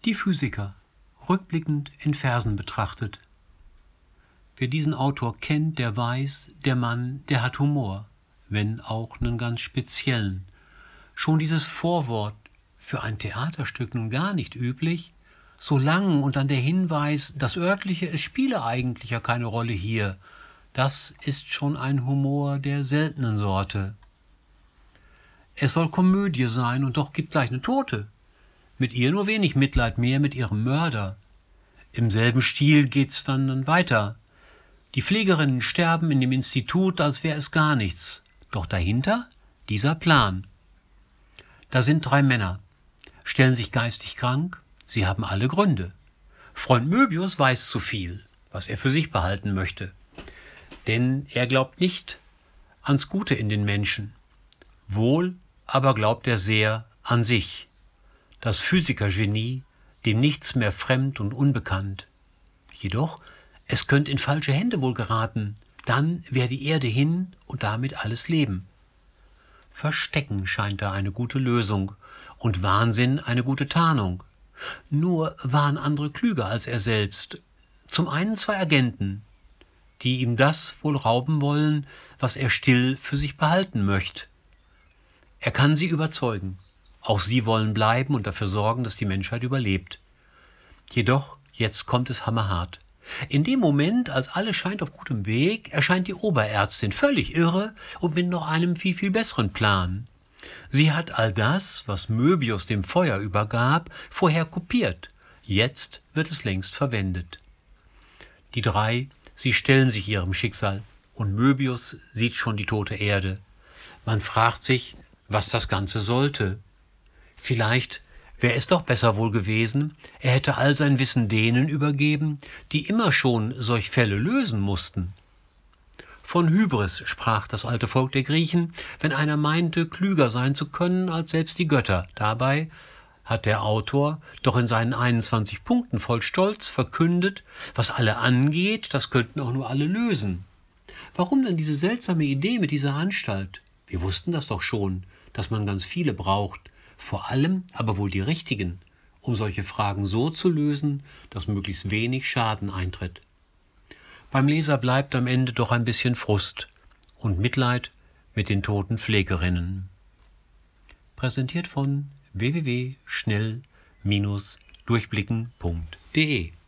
Die Physiker, rückblickend in Versen betrachtet. Wer diesen Autor kennt, der weiß, der Mann, der hat Humor, wenn auch einen ganz speziellen. Schon dieses Vorwort, für ein Theaterstück nun gar nicht üblich, so lang und dann der Hinweis, das Örtliche, es spiele eigentlich ja keine Rolle hier, das ist schon ein Humor der seltenen Sorte. Es soll Komödie sein und doch gibt gleich eine Tote. Mit ihr nur wenig Mitleid, mehr mit ihrem Mörder. Im selben Stil geht's dann weiter. Die Pflegerinnen sterben in dem Institut, als wäre es gar nichts. Doch dahinter dieser Plan. Da sind 3 Männer, stellen sich geistig krank, sie haben alle Gründe. Freund Möbius weiß zu viel, was er für sich behalten möchte. Denn er glaubt nicht ans Gute in den Menschen. Wohl aber glaubt er sehr an sich. Das Physikergenie, dem nichts mehr fremd und unbekannt. Jedoch, es könnte in falsche Hände wohl geraten, dann wäre die Erde hin und damit alles Leben. Verstecken scheint da eine gute Lösung und Wahnsinn eine gute Tarnung. Nur waren andere klüger als er selbst. Zum einen 2 Agenten, die ihm das wohl rauben wollen, was er still für sich behalten möchte. Er kann sie überzeugen. Auch sie wollen bleiben und dafür sorgen, dass die Menschheit überlebt. Jedoch, jetzt kommt es hammerhart. In dem Moment, als alles scheint auf gutem Weg, erscheint die Oberärztin völlig irre und mit noch einem viel, viel besseren Plan. Sie hat all das, was Möbius dem Feuer übergab, vorher kopiert. Jetzt wird es längst verwendet. Die 3, sie stellen sich ihrem Schicksal und Möbius sieht schon die tote Erde. Man fragt sich, was das Ganze sollte. Vielleicht wäre es doch besser wohl gewesen, er hätte all sein Wissen denen übergeben, die immer schon solch Fälle lösen mussten. Von Hybris sprach das alte Volk der Griechen, wenn einer meinte, klüger sein zu können als selbst die Götter. Dabei hat der Autor doch in seinen 21 Punkten voll Stolz verkündet, was alle angeht, das könnten auch nur alle lösen. Warum denn diese seltsame Idee mit dieser Anstalt? Wir wussten das doch schon, dass man ganz viele braucht, vor allem aber wohl die richtigen, um solche Fragen so zu lösen, dass möglichst wenig Schaden eintritt. Beim Leser bleibt am Ende doch ein bisschen Frust und Mitleid mit den toten Pflegerinnen. Präsentiert von www.schnell-durchblicken.de